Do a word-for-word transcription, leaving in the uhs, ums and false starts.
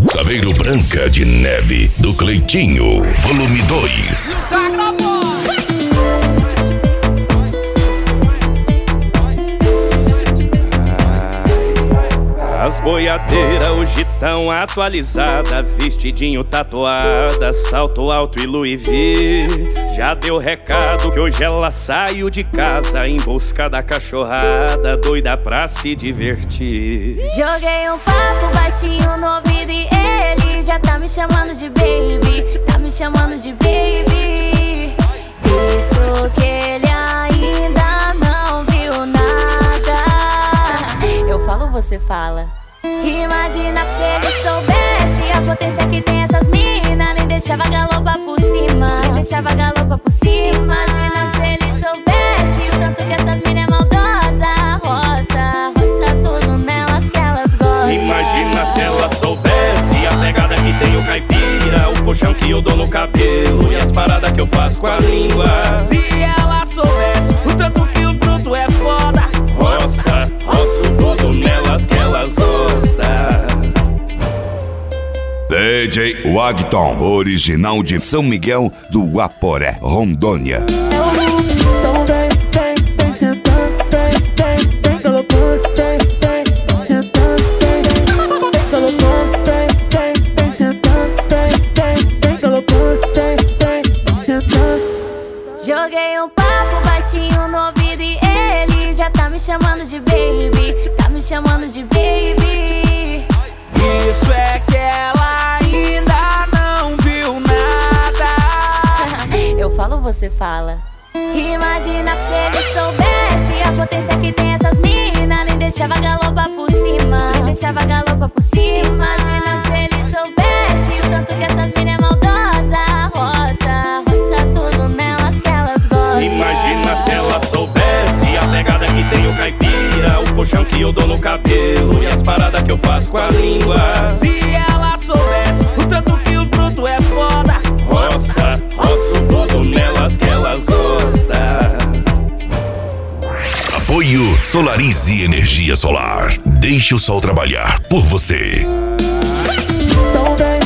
Saveiro Branca de Neve, do Cleitinho, volume dois. As boiadeiras hoje tão atualizada, vestidinho tatuada, salto alto e Louis V. Já deu recado que hoje ela saiu de casa em busca da cachorrada, doida pra se divertir. Joguei um papo baixinho no ouvido e ele já tá me chamando de baby, tá me chamando de baby. Isso que ele ainda não viu nada. Eu falo, você fala. Imagina se ele soubesse a potência que tem essas mina, nem deixava galopa por cima, nem deixava galopa por cima. Imagina se ele soubesse o tanto que essas mina é maldosa, roça, roça tudo nelas que elas gostam. Imagina se ela soubesse a pegada que tem o caipira, o puxão que eu dou no cabelo e as paradas que eu faço com a língua. Se ela soubesse o tanto que os brutos é foda, roça, roço tudo nelas que elas gostam. D J Wagton, original de São Miguel do Guaporé, Rondônia. Então vem, vem, vem sentando, vem, vem, vem colocando, vem, vem, sentando, vem, vem colocando, vem, vem, vem sentando, vem, vem, vem colocando, vem, vem sentando. Joguei um papo baixinho no ouvido e ele já tá me chamando de baby, tá me chamando de baby. Isso é que ela ainda não viu nada. Eu falo, você fala. Imagina se ele soubesse a potência que tem essas mina, nem deixava galopa por cima, nem deixava galopa por cima. Imagina se ele soubesse o tanto que essas mina é maldosa, roça, roça tudo nelas que elas gostam. Imagina se ela soubesse a pegada que tem o caipira, o puxão que eu dou no cabelo e as paradas que eu faço com a língua. Se ela soubesse o tanto que os brutos é foda, roça, roço tudo nelas que elas gostam. Apoio Solarize Energia Solar. Deixe o sol trabalhar por você. Então vem,